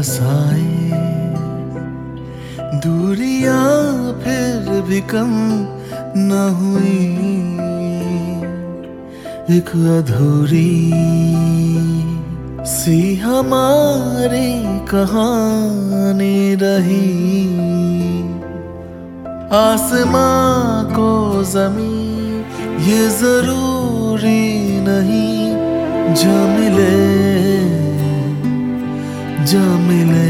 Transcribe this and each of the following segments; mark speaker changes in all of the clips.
Speaker 1: बसाए, दूरियां फिर भी कम न हुई, एक अधूरी सी हमारी कहानी रही। आसमां को ज़मीं ये जरूरी नहीं, जो मिले जो मिले।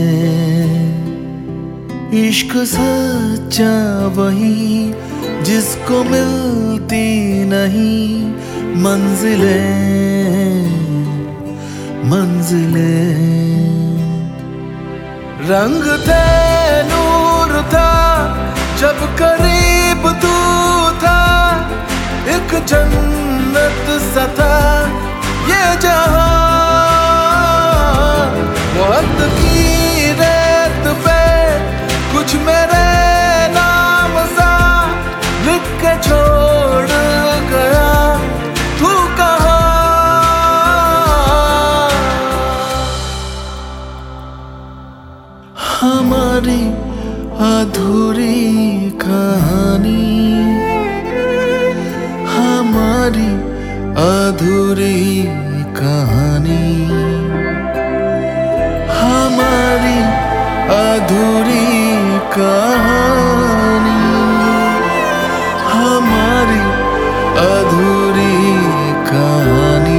Speaker 1: इश्क सच्चा वही जिसको मिलती नहीं मंजिलें मंजिलें। रंग थे नूर था जब करीब तू था, एक जन्नत सा था ये जहां। वक्त की रेत पे कुछ मेरे नाम सा लिख के छोड़ गया, तू कहाँ? हमारी अधूरी कहानी, हमारी अधूरी कहानी, हमारी अधूरी कहानी, हमारी अधूरी कहानी।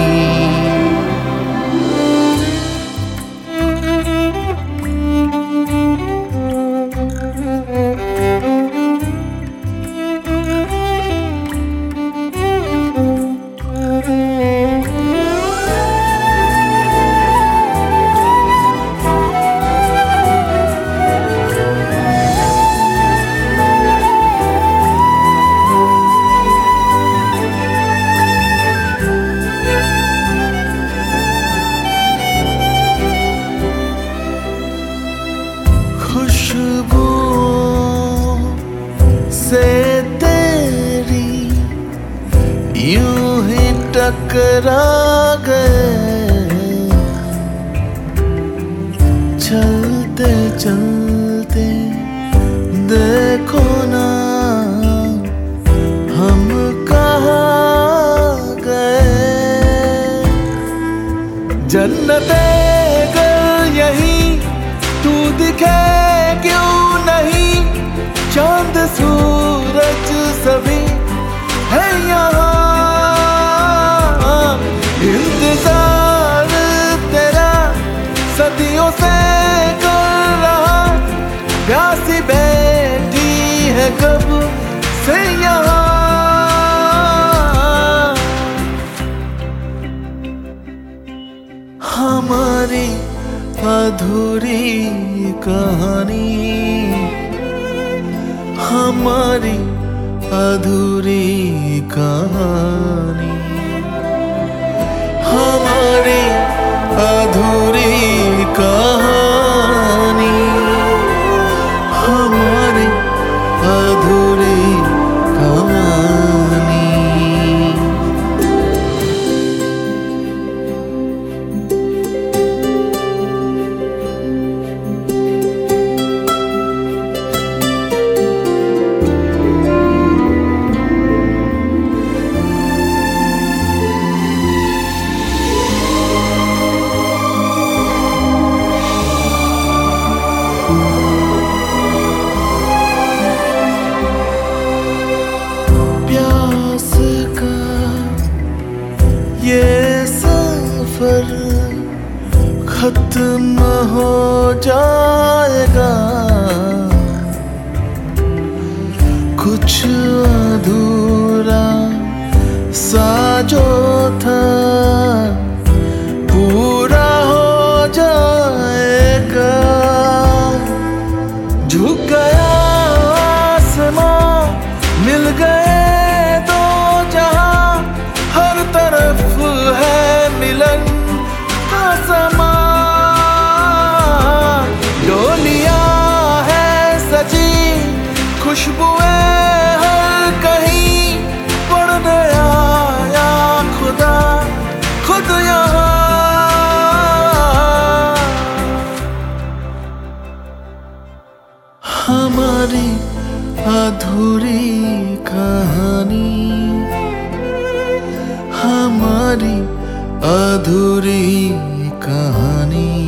Speaker 1: खुशबुओं से तेरी यूं ही टकरा गए, चलते चलते देखो ना हम कहाँ गए। जन्नते गर यही तू दिखे क्यों नहीं, चांद सूरज सभी है यहाँ। इंतजार तेरा सदियों से कर रहा, प्यासी बैठी है कब से यहाँ। हमारी अधूरी कहानी, हमारी अधूरी कहानी, हमारी अधूरी कहानी, हमारी अधूरी कहानी। प्यास का ये सफर खत्म हो जाएगा, कुछ अधूरा सा जो था पूरा हो जाएगा। झुक गया आसमां, मिल गए दो जहां, हर तरफ है मिलन का समा। डोलियां है सजी, खुशबुएं हर कहीं, पड़ गया या खुदा अधूरी कहानी, हमारी अधूरी कहानी।